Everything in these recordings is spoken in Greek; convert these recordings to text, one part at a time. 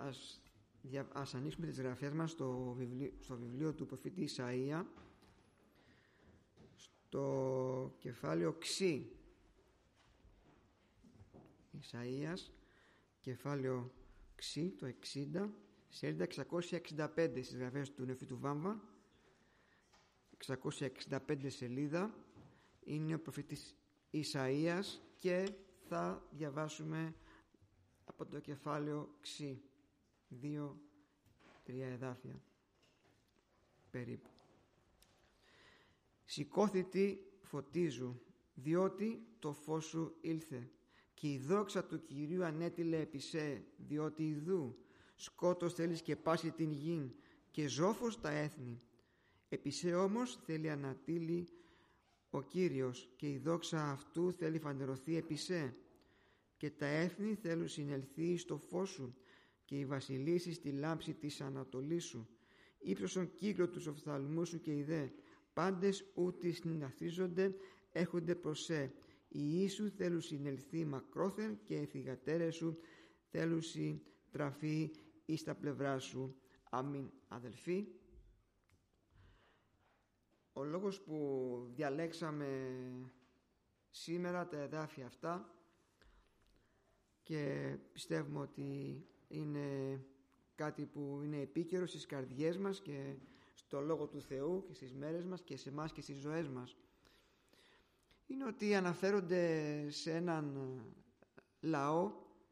Ας ανοίξουμε τις γραφές μας στο βιβλίο του προφήτη Ισαΐα, στο κεφάλαιο Ξ. Ισαΐας, κεφάλαιο Ξ, το 60, σελίδα 665 στις γραφές του Νεοφύτου Βάμβα. 665 σελίδα είναι ο προφήτης Ισαΐας και θα διαβάσουμε από το κεφάλαιο Ξ, 2-3 εδάφια περίπου. «Σηκώθητη φωτίζου, διότι το φως σου ήλθε, και η δόξα του Κυρίου ανέτειλε επί σε, διότι ιδού σκότος θέλεις και πάσει την γην, και ζόφος τα έθνη. Επί σε όμως θέλει ανατείλει ο Κύριος, και η δόξα αυτού θέλει φανερωθεί επί σε, και τα έθνη θέλουν συνελθεί στο φως σου, και οι βασιλείς στη λάμψη της ανατολής σου. Ήψωσον κύκλο τους οφθαλμούς σου, και οι δε πάντες ούτι συναθίζονται έχονται προς σε. Οι ίσου θέλουν συνελθεί μακρόθεν, και οι θυγατέρες σου θέλουν τραφεί εις τα πλευρά σου. Αμήν. Αδελφοί, ο λόγος που διαλέξαμε σήμερα τα εδάφια αυτά, και πιστεύουμε ότι είναι κάτι που είναι επίκαιρο στις καρδιές μας και στο Λόγο του Θεού και στις μέρες μας και σε εμάς και στις ζωές μας, είναι ότι αναφέρονται σε έναν λαό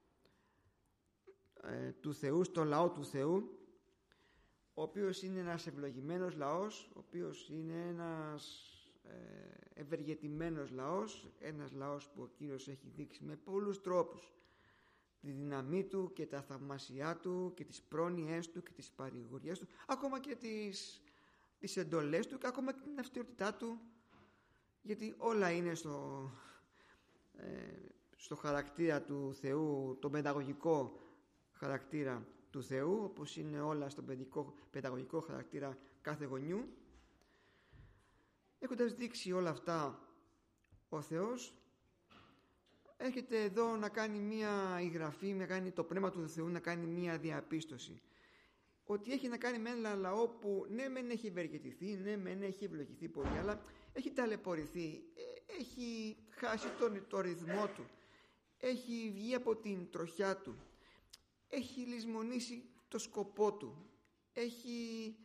του Θεού, στο λαό του Θεού, ο οποίος είναι ένας ευλογημένος λαός, ο οποίος είναι ένας ευεργετημένος λαός, ένας λαός που ο Κύριος έχει δείξει με πολλούς τρόπους τη δύναμή του και τα θαυμάσια του και τις πρόνοιές του και τις παρηγοριές του, ακόμα και τις εντολές του και ακόμα και την αυστηρότητά του, γιατί όλα είναι στο χαρακτήρα του Θεού, τον παιδαγωγικό χαρακτήρα του Θεού, όπως είναι όλα στον παιδαγωγικό χαρακτήρα κάθε γονιού. Έχοντας δείξει όλα αυτά, ο Θεός έρχεται εδώ να κάνει μία υγραφή, να κάνει το Πνεύμα του Θεού να κάνει μία διαπίστωση, ότι έχει να κάνει με ένα λαό που ναι μεν έχει ευεργετηθεί, ναι μεν έχει ευλογηθεί πολύ, αλλά έχει ταλαιπωρηθεί, έχει χάσει το ρυθμό του, έχει βγει από την τροχιά του, έχει λησμονήσει το σκοπό του, έχει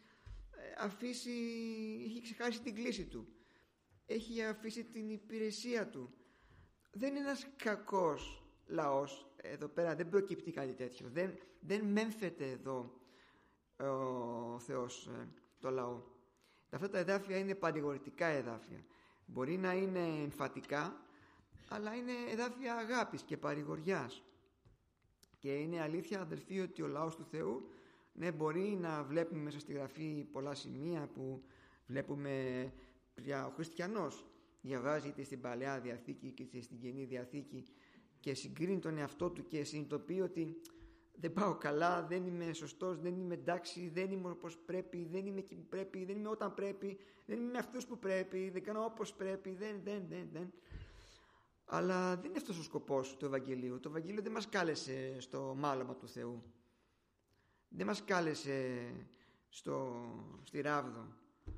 ξεχάσει την κλίση του, έχει αφήσει την υπηρεσία του. Δεν είναι ένας κακός λαός. Εδώ πέρα δεν προκύπτει κάτι τέτοιο. Δεν μέμφεται εδώ ο Θεός το λαό. Αυτά τα εδάφια είναι παρηγορητικά εδάφια. Μπορεί να είναι εμφατικά, αλλά είναι εδάφια αγάπης και παρηγοριάς. Και είναι αλήθεια, αδελφοί, ότι ο λαός του Θεού, ναι, μπορεί να βλέπουμε μέσα στη Γραφή πολλά σημεία που βλέπουμε πια ο χριστιανός διαβάζει είτε στην Παλαιά Διαθήκη και στην Καινή Διαθήκη και συγκρίνει τον εαυτό του και συνειδητοποιεί ότι δεν πάω καλά, δεν είμαι σωστός, δεν είμαι εντάξει, δεν είμαι όπως πρέπει, δεν είμαι εκεί που πρέπει, δεν είμαι όταν πρέπει, δεν είμαι με αυτούς που πρέπει, δεν κάνω όπως πρέπει, δεν. Αλλά δεν είναι αυτός ο σκοπός του Ευαγγελίου. Το Ευαγγέλιο δεν μας κάλεσε στο μάλωμα του Θεού, δεν μας κάλεσε στη ράβδο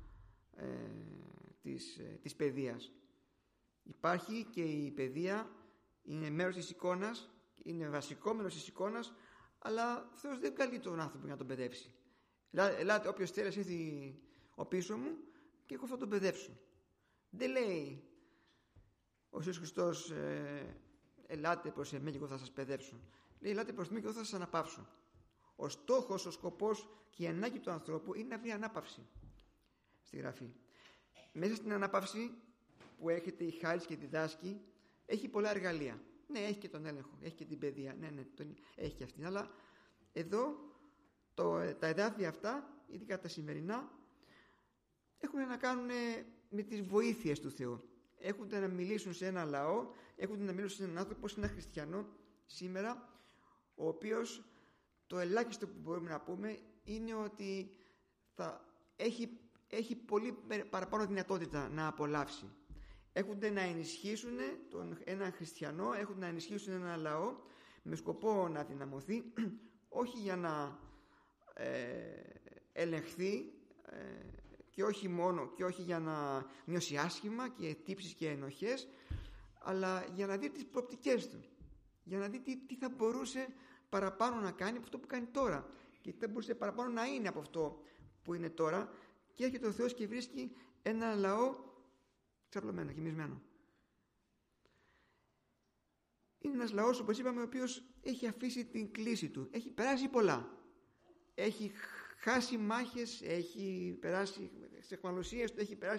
της παιδείας. Υπάρχει και η παιδεία, είναι μέρος της εικόνας, είναι βασικό μέρος της εικόνας, αλλά ο Θεός δεν καλεί τον άνθρωπο για να τον παιδεύσει. Ελάτε, όποιος θέλει να έρθει ο πίσω μου και εγώ θα τον παιδεύσω. Δεν λέει ο Ιησούς Χριστός ελάτε προς εμένα και εγώ θα σας παιδεύσω. Λέει ελάτε προς εμένα και εγώ θα σας αναπαύσω. Ο στόχος, ο σκοπός και η ανάγκη του ανθρώπου είναι να βρει ανάπαυση στη Γραφή. Μέσα στην ανάπαυση που έχετε η χάρις και διδάσκει, έχει πολλά εργαλεία. Ναι, έχει και τον έλεγχο, έχει και την παιδεία, ναι, έχει και αυτή. Αλλά εδώ τα εδάφια αυτά, ειδικά τα σημερινά, έχουν να κάνουν με τις βοήθειες του Θεού. Έχουν να μιλήσουν σε ένα λαό, έχουν να μιλήσουν σε έναν άνθρωπο, σε έναν χριστιανό σήμερα, ο οποίος το ελάχιστο που μπορούμε να πούμε είναι ότι έχει πολύ παραπάνω δυνατότητα να απολαύσει. Έχονται να ενισχύσουν έναν χριστιανό, έχουν να ενισχύσουν ένα λαό με σκοπό να δυναμωθεί, όχι για να ελεγχθεί και όχι για να νιώσει άσχημα και τύψεις και ενοχές, αλλά για να δει τις προοπτικές του, για να δει τι θα μπορούσε παραπάνω να κάνει από αυτό που κάνει τώρα και τι θα μπορούσε παραπάνω να είναι από αυτό που είναι τώρα. Και έρχεται ο Θεός και βρίσκει ένα λαό ξαπλωμένο, γεμισμένο. Είναι ένας λαός, όπως είπαμε, ο οποίος έχει αφήσει την κλίση του, έχει περάσει πολλά, έχει χάσει μάχες, έχει περάσει σε αιχμαλωσίες του,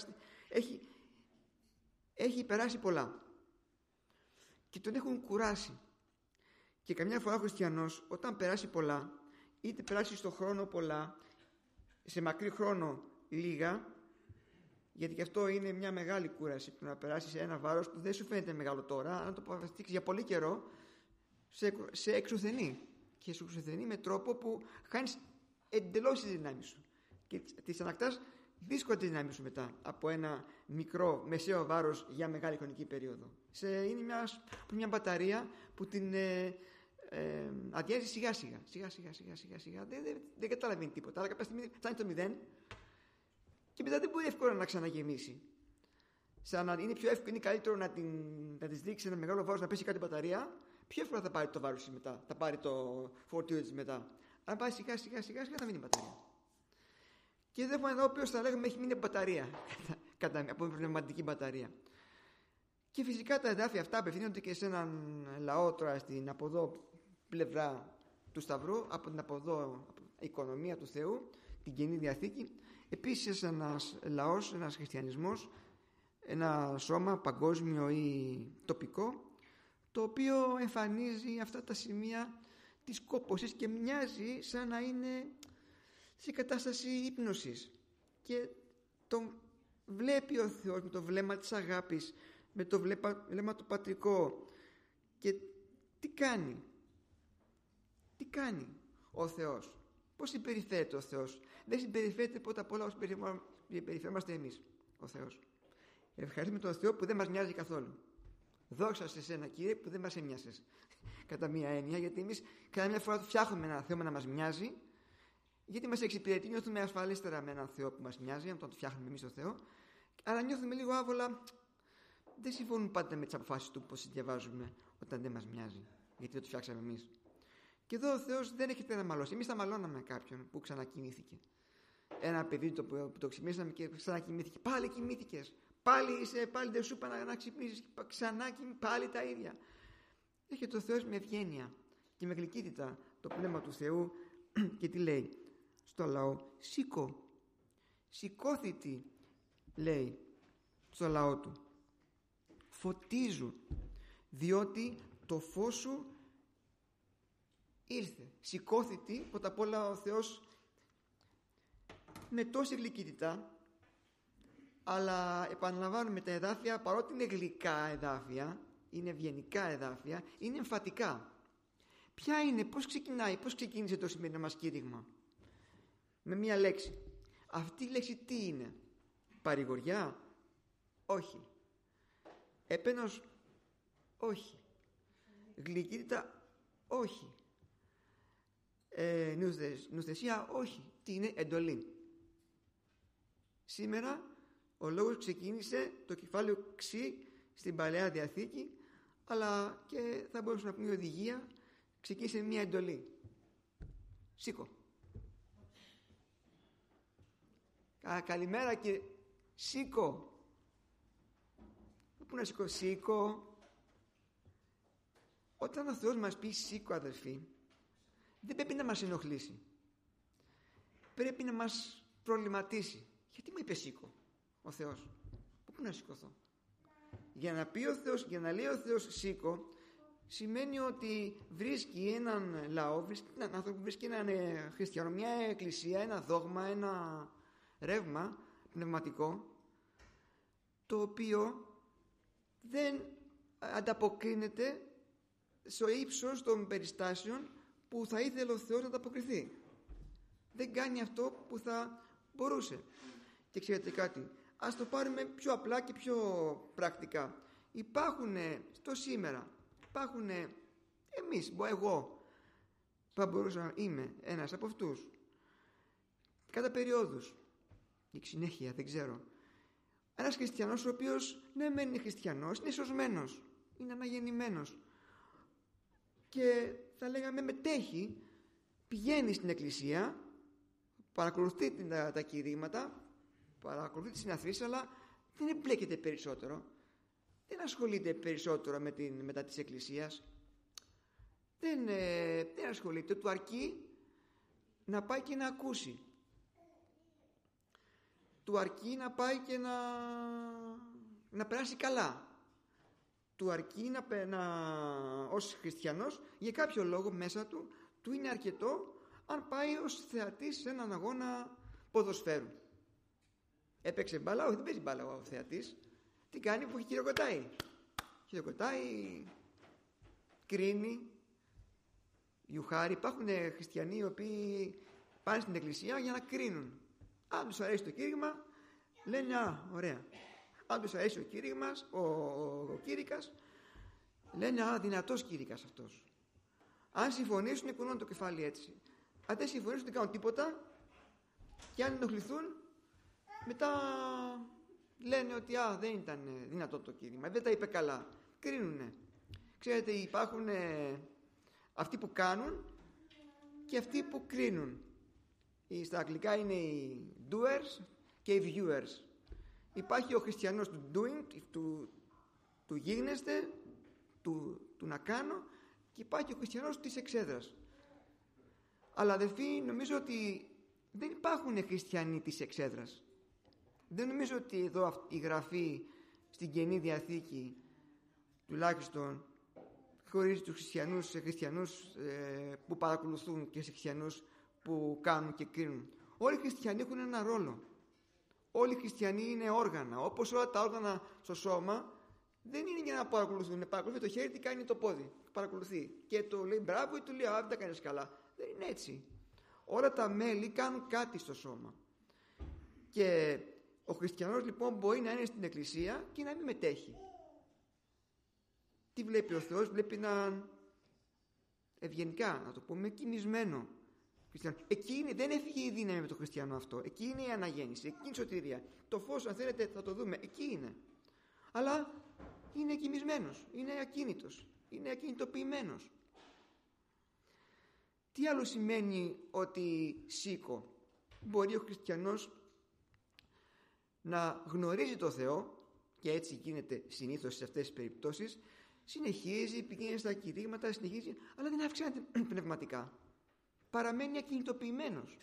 έχει περάσει πολλά και τον έχουν κουράσει. Και καμιά φορά ο χριστιανός, όταν περάσει πολλά, είτε περάσει στο χρόνο πολλά, σε μακρύ χρόνο λίγα, γιατί και αυτό είναι μια μεγάλη κούραση, που να περάσεις ένα βάρος που δεν σου φαίνεται μεγάλο τώρα, αν το αποφασιστείς για πολύ καιρό, σε εξουθενεί, και σου εξουθενεί με τρόπο που χάνεις εντελώς τη δύναμη σου και τις ανακτάς δύσκολα τη δύναμη σου μετά από ένα μικρό μεσαίο βάρος για μεγάλη χρονική περίοδο. Είναι μια μπαταρία που την αδειάζει σιγά σιγά, δεν καταλαβαίνει τίποτα, αλλά κάποια στιγμή φτάνει το 0 και μετά δεν μπορεί εύκολα να ξαναγεμίσει. Είναι πιο εύκολο, είναι καλύτερο να της δείξει ένα μεγάλο βάρος, να πέσει κάτι μπαταρία, πιο εύκολα θα πάρει το βάρος της μετά, θα πάρει το φορτίο της μετά. Αν πάει σιγά θα μείνει μπαταρία. Και δεν εδώ ο οποίος θα λέγαμε έχει μείνει μπαταρία από πνευματική μπαταρία. Και φυσικά τα εδάφια αυτά απευθύνονται και σε έναν λαό τώρα στην από εδώ πλευρά του Σταυρού, από την από εδώ οικονομία του Θεού, την Καινή Διαθήκη. Επίσης ένας λαός, ένας χριστιανισμός, ένα σώμα παγκόσμιο ή τοπικό, το οποίο εμφανίζει αυτά τα σημεία της κόπωσης και μοιάζει σαν να είναι σε κατάσταση ύπνωσης, και τον βλέπει ο Θεός με το βλέμμα της αγάπης, με το βλέμμα το πατρικό. Και τι κάνει ο Θεός, πώς συμπεριφέρεται ο Θεός? Δεν συμπεριφέρεται πρώτα απ' όλα όπως συμπεριφέρομαστε εμείς. Ο Θεός, ευχαριστούμε τον Θεό που δεν μας μοιάζει καθόλου. Δόξα σε σένα, Κύριε, που δεν μας έμοιασες. Κατά μία έννοια, γιατί εμείς cada μια φορά φτιάχνουμε ένα Θεό να μας μοιάζει, γιατί μας εξυπηρετεί, νιώθουμε ασφαλίστερα με έναν Θεό που μας μοιάζει, αν τον φτιάχνουμε εμείς το Θεό, αλλά νιώθουμε λίγο άβολα. Δεν συμφωνούν πάντα με τις αποφάσεις του, πώς τις διαβάζουμε όταν δεν μας μοιάζει, γιατί δεν το φτιάξαμε εμείς. Και εδώ ο Θεός δεν έχετε να μαλώσει. Εμείς θα μαλώναμε κάποιον που ξανακοιμήθηκε. Ένα παιδί που το ξυπνήσαμε και ξανακοιμήθηκε. Πάλι κοιμήθηκες. Πάλι δεν σου είπα να ξυπνήσεις. Ξανά πάλι τα ίδια. Έρχεται ο Θεός με ευγένεια και με γλυκύτητα το πνεύμα του Θεού και τι λέει στο λαό? Σήκω. Σηκώθητη, λέει στο λαό του. Φωτίζουν, διότι το φως σου ήρθε. Σηκώθητη, πρώτα απ' όλα ο Θεός με τόση γλυκύτητα, αλλά επαναλαμβάνουμε τα εδάφια, παρότι είναι γλυκά εδάφια, είναι ευγενικά εδάφια, είναι εμφατικά. Ποια είναι, πώς ξεκίνησε το σημερινό μας κήρυγμα? Με μία λέξη. Αυτή η λέξη τι είναι? Παρηγοριά? Όχι. Επένος? Όχι. Γλυκύτητα? Όχι. Νουθεσία? Όχι. Τι είναι? Εντολή. Σήμερα ο λόγος ξεκίνησε το κεφάλαιο Ξ στην Παλαιά Διαθήκη, αλλά και θα μπορούσαμε να πούμε η οδηγία ξεκίνησε μια εντολή. Σήκω. Καλημέρα και σήκω. Πού να σήκω? Σήκω. Όταν ο Θεός μας πει σήκω, αδελφοί, δεν πρέπει να μας ενοχλήσει. Πρέπει να μας προβληματίσει. Γιατί μου είπε σήκω ο Θεός? Πού να σηκωθώ? Για να πει ο Θεός, για να λέει ο Θεός σήκω, σημαίνει ότι βρίσκει έναν λαό, βρίσκει έναν άνθρωπο, βρίσκει έναν χριστιανό, μια εκκλησία, ένα δόγμα, ένα ρεύμα πνευματικό, το οποίο δεν ανταποκρίνεται στο ύψος των περιστάσεων που θα ήθελε ο Θεός να ανταποκριθεί. Δεν κάνει αυτό που θα μπορούσε. Και ξέρετε κάτι, ας το πάρουμε πιο απλά και πιο πρακτικά. Υπάρχουν στο σήμερα, υπάρχουν εμείς, εγώ, Θα μπορούσα να είμαι ένας από αυτούς. Κατά περιόδους, ή συνέχεια, δεν ξέρω. Ένας χριστιανός ο οποίος ναι μεν είναι χριστιανός, είναι σωσμένος, είναι αναγεννημένος και θα λέγαμε μετέχει, πηγαίνει στην εκκλησία, παρακολουθεί τα κηρύγματα, παρακολουθεί τις συναθρήσεις, αλλά δεν εμπλέκεται περισσότερο, δεν ασχολείται περισσότερο μετά της εκκλησίας, δεν ασχολείται, του αρκεί να πάει και να ακούσει, του αρκεί να πάει και να περάσει καλά, του αρκεί ως χριστιανός για κάποιο λόγο μέσα του είναι αρκετό αν πάει ως θεατής σε έναν αγώνα ποδοσφαίρου. Έπαιξε μπάλα, όχι δεν παίζει μπάλα ο θεατής, τι κάνει, που χειροκροτάει, κρίνει, γιουχάρει. Υπάρχουν χριστιανοί οι οποίοι πάνε στην εκκλησία για να κρίνουν. Αν τους αρέσει το κήρυγμα, λένε α, ωραία. Αν τους αρέσει ο κήρυγμας, ο κήρυκας, λένε α, δυνατός κήρυκας αυτός. Αν συμφωνήσουν, κουνούν το κεφάλι έτσι. Αν δεν συμφωνήσουν, δεν κάνουν τίποτα, και αν ενοχληθούν, μετά λένε ότι α, δεν ήταν δυνατό το κήρυγμα, δεν τα είπε καλά. Κρίνουνε. Ξέρετε, υπάρχουν αυτοί που κάνουν και αυτοί που κρίνουν. Στα αγγλικά είναι οι doers και οι viewers. Υπάρχει ο χριστιανός του doing, του γίγνεσθε, του να κάνω, και υπάρχει ο χριστιανός της εξέδρας. Αλλά αδελφοί, νομίζω ότι δεν υπάρχουν χριστιανοί της εξέδρας. Δεν νομίζω ότι εδώ η γραφή στην Καινή Διαθήκη τουλάχιστον χωρίζει τους χριστιανούς σε χριστιανούς που παρακολουθούν και σε χριστιανούς που κάνουν και κρίνουν. Όλοι οι χριστιανοί έχουν ένα ρόλο. Όλοι οι χριστιανοί είναι όργανα. Όπως όλα τα όργανα στο σώμα δεν είναι για να παρακολουθούν. Παρακολουθεί το χέρι, τι κάνει το πόδι. Παρακολουθεί. Και το λέει μπράβο ή του λέει α, δεν τα κάνεις καλά. Δεν είναι έτσι. Όλα τα μέλη κάνουν κάτι στο σώμα. Και ο χριστιανός λοιπόν μπορεί να είναι στην εκκλησία και να μην μετέχει. Τι βλέπει ο Θεός? Βλέπει έναν ευγενικά, να το πούμε, κοιμισμένο χριστιανό. Εκεί είναι, δεν έφυγε η δύναμη με το χριστιανό αυτό. Εκεί είναι η αναγέννηση, εκεί είναι η σωτηρία. Το φως, αν θέλετε, θα το δούμε, εκεί είναι. Αλλά είναι κοιμισμένος, είναι ακίνητος, είναι ακινητοποιημένος. Τι άλλο σημαίνει ότι σήκω? Μπορεί ο χριστιανός να γνωρίζει το Θεό, και έτσι γίνεται συνήθως σε αυτές τις περιπτώσεις, συνεχίζει, πηγαίνει στα κηρύγματα, συνεχίζει, αλλά δεν αυξάνεται πνευματικά. Παραμένει ακινητοποιημένος.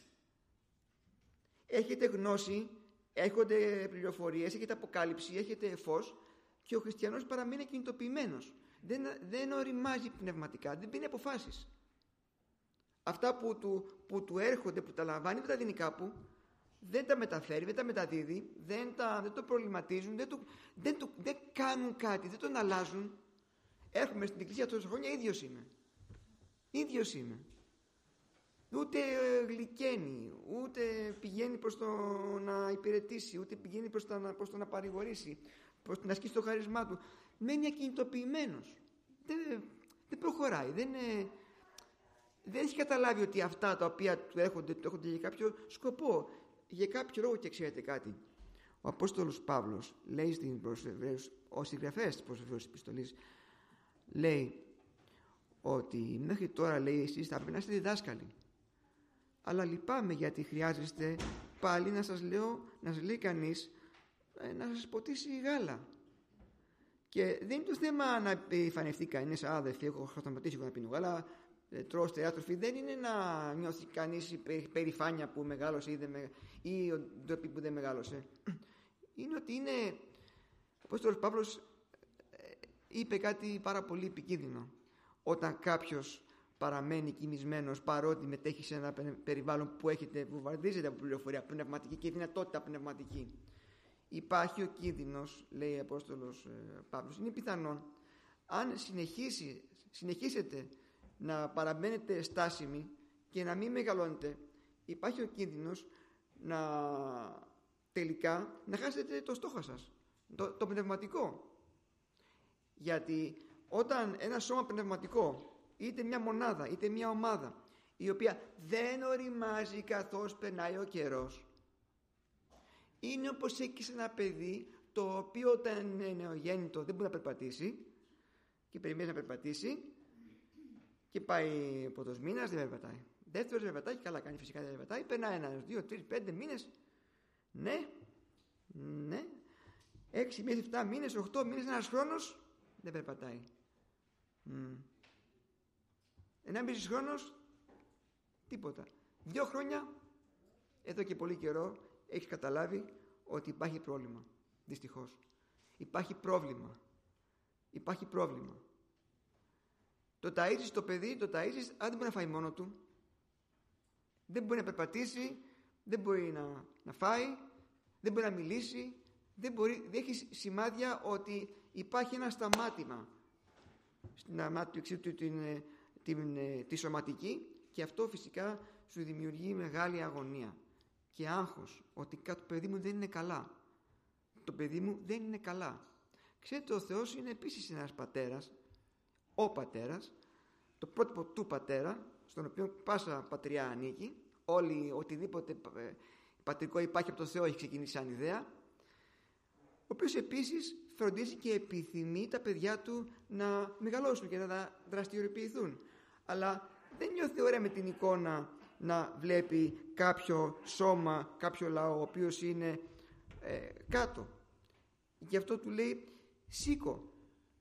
Έχετε γνώση, έχετε πληροφορίες, έχετε αποκάλυψη, έχετε φως, και ο χριστιανός παραμένει ακινητοποιημένος. Δεν οριμάζει πνευματικά, δεν παίρνει αποφάσεις. Αυτά που του έρχονται, που τα λαμβάνει, δεν τα δίνει κάπου, δεν τα μεταφέρει, δεν τα μεταδίδει, δεν το προβληματίζουν, δεν κάνουν κάτι, δεν τον αλλάζουν. Έρχομαι στην εκκλησία τόσα χρόνια, ίδιος είμαι. Ούτε γλυκαίνει, ούτε πηγαίνει προς το να υπηρετήσει, ούτε πηγαίνει προς το να παρηγορήσει, προς την ασκήση του χαρισμά του. Μένει ακινητοποιημένος. Δεν προχωράει, δεν έχει καταλάβει ότι αυτά τα οποία του έρχονται για κάποιο σκοπό, για κάποιο λόγο. Και ξέρετε κάτι, ο Απόστολος Παύλος λέει ο συγγραφέας της προς Εβραίους επιστολής, λέει ότι μέχρι τώρα, λέει, εσείς θα πρέπει να είστε διδάσκαλοι, αλλά λυπάμαι γιατί χρειάζεστε πάλι να σας λέει κανείς να σας ποτίσει γάλα. Και δεν είναι το θέμα να επιφανευτεί κανείς, αδελφοί, έχω σταματήσει να πίνω γάλα, τρώω στερεάτροφη. Δεν είναι να νιώθει κανείς περηφάνεια που μεγάλωσε ή ντροπή που δεν μεγάλωσε. Είναι ότι είναι, ο Απόστολος Παύλος είπε κάτι πάρα πολύ επικίνδυνο. Όταν κάποιος παραμένει κοιμισμένος, παρότι μετέχει σε ένα περιβάλλον που βομβαρδίζεται από πληροφορία πνευματική και δυνατότητα πνευματική, υπάρχει ο κίνδυνος, λέει ο Απόστολος Παύλος, είναι πιθανόν, αν συνεχίσετε να παραμένετε στάσιμοι και να μην μεγαλώνετε, υπάρχει ο κίνδυνος τελικά να χάσετε το στόχο σας, το πνευματικό. Γιατί όταν ένα σώμα πνευματικό, είτε μια μονάδα είτε μια ομάδα, η οποία δεν οριμάζει καθώς περνάει ο καιρός. Είναι όπως έχεις ένα παιδί το οποίο όταν είναι νεογέννητο δεν μπορεί να περπατήσει και περιμένει να περπατήσει και πάει από το μήνας, δεν περπατάει. Δεύτερος δεν περπατάει, καλά κάνει φυσικά, δεν περπατάει. Περνάει 1, 2, 3, 5 μήνες. Ναι. 6 μήνες, 7 μήνες, 8 μήνες, ένας χρόνος δεν περπατάει. 1,5 χρόνος τίποτα. 2 χρόνια, εδώ και πολύ καιρό έχεις καταλάβει ότι υπάρχει πρόβλημα. Δυστυχώς υπάρχει πρόβλημα. Το ταΐζεις το παιδί, αν δεν μπορεί να φάει μόνο του, δεν μπορεί να περπατήσει, δεν μπορεί να φάει, δεν μπορεί να μιλήσει, δεν έχει σημάδια ότι υπάρχει ένα σταμάτημα στην ανάπτυξή του τη σωματική, και αυτό φυσικά σου δημιουργεί μεγάλη αγωνία και άγχος ότι το παιδί μου δεν είναι καλά. Το παιδί μου δεν είναι καλά. Ξέρετε, ο Θεός είναι επίσης ένας πατέρας, ο πατέρας, το πρότυπο του πατέρα, στον οποίο πάσα πατριά ανήκει. Οτιδήποτε πατρικό υπάρχει από το Θεό έχει ξεκινήσει σαν ιδέα, ο οποίος επίσης φροντίζει και επιθυμεί τα παιδιά του να μεγαλώσουν και να δραστηριοποιηθούν. Αλλά δεν νιώθει ωραία με την εικόνα να βλέπει κάποιο σώμα, κάποιο λαό ο οποίος είναι κάτω. Γι' αυτό του λέει σήκω.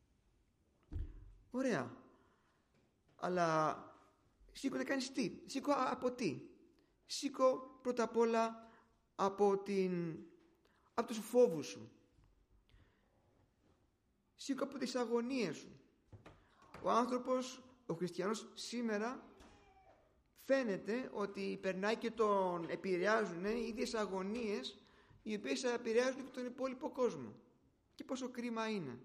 Ωραία. Αλλά σήκω να κάνεις τι? Σήκω από τι? Σήκω πρώτα απ' όλα από τους φόβους σου. Σήκω από τις αγωνίες σου. Ο άνθρωπος, ο χριστιανός σήμερα, φαίνεται ότι περνάει και τον επηρεάζουν οι ίδιες αγωνίες, οι οποίες επηρεάζουν και τον υπόλοιπο κόσμο. Και πόσο κρίμα είναι.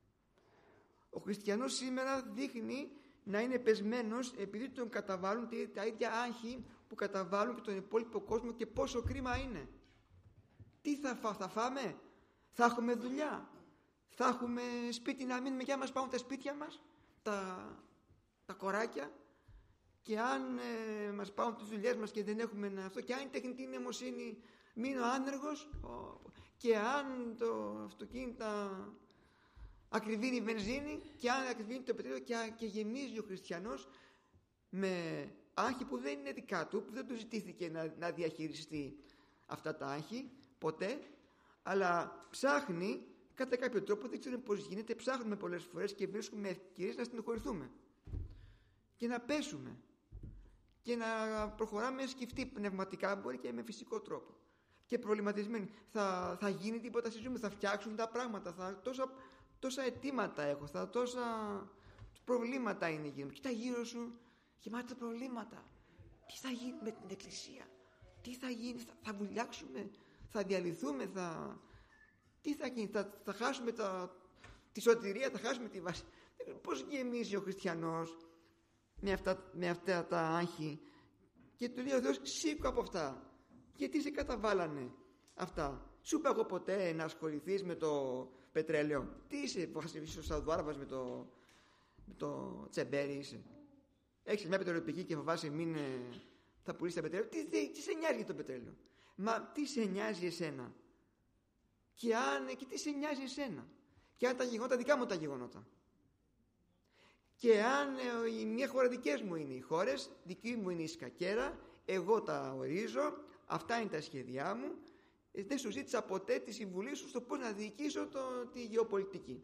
Ο χριστιανός σήμερα δείχνει να είναι πεσμένος επειδή τον καταβάλουν τα ίδια άγχη που καταβάλουν και τον υπόλοιπο κόσμο, και πόσο κρίμα είναι. Τι θα φάμε? Θα έχουμε δουλειά? Θα έχουμε σπίτι να μείνουμε και αν μας πάρουν τα σπίτια μας, τα κοράκια? Και αν μας πάρουν τις δουλειές μας και δεν έχουμε αυτό, και αν η τεχνητή νοημοσύνη μείνω άνεργος, και αν το αυτοκίνητο ακριβήνει η βενζίνη, και αν ακριβήνει το πετρέλαιο, και γεμίζει ο χριστιανός με άγχη που δεν είναι δικά του, που δεν του ζητήθηκε να διαχειριστεί αυτά τα άγχη ποτέ, αλλά ψάχνει κατά κάποιο τρόπο, δεν ξέρουμε πώς γίνεται, ψάχνουμε πολλές φορές και βρίσκουμε ευκαιρίες να στενοχωρηθούμε και να πέσουμε και να προχωράμε σκεφτεί πνευματικά, μπορεί και με φυσικό τρόπο, και προβληματισμένοι. Θα γίνει τίποτα στη ζωή μου? Θα φτιάξουν τα πράγματα? Τόσα αιτήματα έχω, τόσα προβλήματα είναι γύρω μου. Κοίτα γύρω σου, γεμάτα προβλήματα. Τι θα γίνει με την εκκλησία? Τι θα γίνει? Θα βουλιάξουμε? Θα διαλυθούμε? Τι θα γίνει? Θα χάσουμε τη σωτηρία? Θα χάσουμε τη βάση? Πώς γεμίζει ο χριστιανός με αυτά τα άγχη? Και του λέει ο Θεός, σήκω από αυτά. Γιατί σε καταβάλανε αυτά? Σου είπα εγώ ποτέ να ασχοληθείς με το πετρέλαιο? Τι είσαι ο Σαουδάραβας με το τσεμπέρι είσαι? Έχεις μια πετρελαιοπηγή και φοβάσαι θα πουλήσεις τα πετρέλαιο? Τι σε νοιάζει για το πετρέλαιο? Μα τι σε νοιάζει εσένα? Και τι σε νοιάζει εσένα? Και αν τα γεγονότα δικά μου τα γεγονότα, και αν μια χώρα δικές μου είναι οι χώρες, δική μου είναι η σκακέρα, εγώ τα ορίζω, αυτά είναι τα σχέδιά μου, δεν σου ζήτησα ποτέ τη συμβουλή σου στο πώς να διοικήσω τη γεωπολιτική.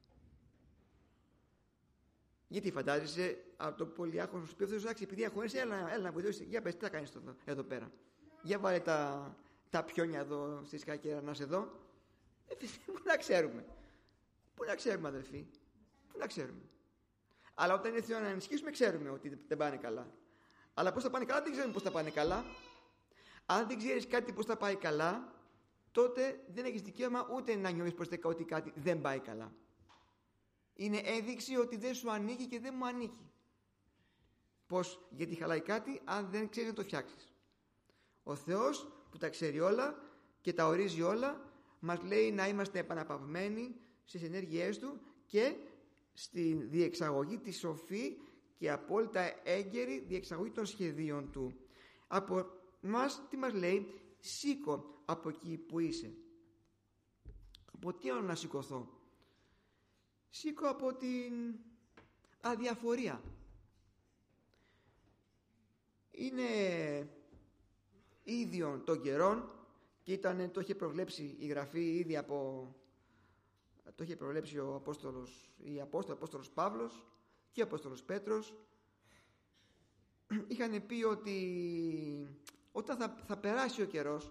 Γιατί φαντάζεσαι από το πολυάχωνο σου πει, εντάξει, επειδή αγχώνεσαι, έλα να βοηθήσεις, για πες τι θα κάνεις εδώ πέρα, για βάλε τα πιόνια εδώ στη σκακέρα να σε δω. Πού να ξέρουμε αδελφοί, πού να ξέρουμε? Αλλά όταν είναι Θεό να ενισχύσουμε, ξέρουμε ότι δεν πάνε καλά. Αλλά πώς θα πάνε καλά, δεν ξέρουμε πώς θα πάνε καλά. Αν δεν ξέρεις κάτι πώς θα πάει καλά, τότε δεν έχεις δικαίωμα ούτε να νιώθεις προσθετικά ότι κάτι δεν πάει καλά. Είναι ένδειξη ότι δεν σου ανήκει και δεν μου ανήκει. Πώς? Γιατί χαλάει κάτι αν δεν ξέρεις να το φτιάξεις. Ο Θεός που τα ξέρει όλα και τα ορίζει όλα, μας λέει να είμαστε επαναπαυμένοι στις ενέργειές Του και στη διεξαγωγή τη σοφή και απόλυτα έγκαιρη διεξαγωγή των σχεδίων του. Από μας τι μας λέει? Σήκω από εκεί που είσαι. Από τι άλλο να σηκωθώ? Σήκω από την αδιαφορία. Είναι ίδιον των καιρών και το είχε προβλέψει η Γραφή ήδη το είχε προβλέψει ο Απόστολος Παύλος και ο Απόστολος Πέτρος. Είχαν πει ότι όταν θα περάσει ο καιρός,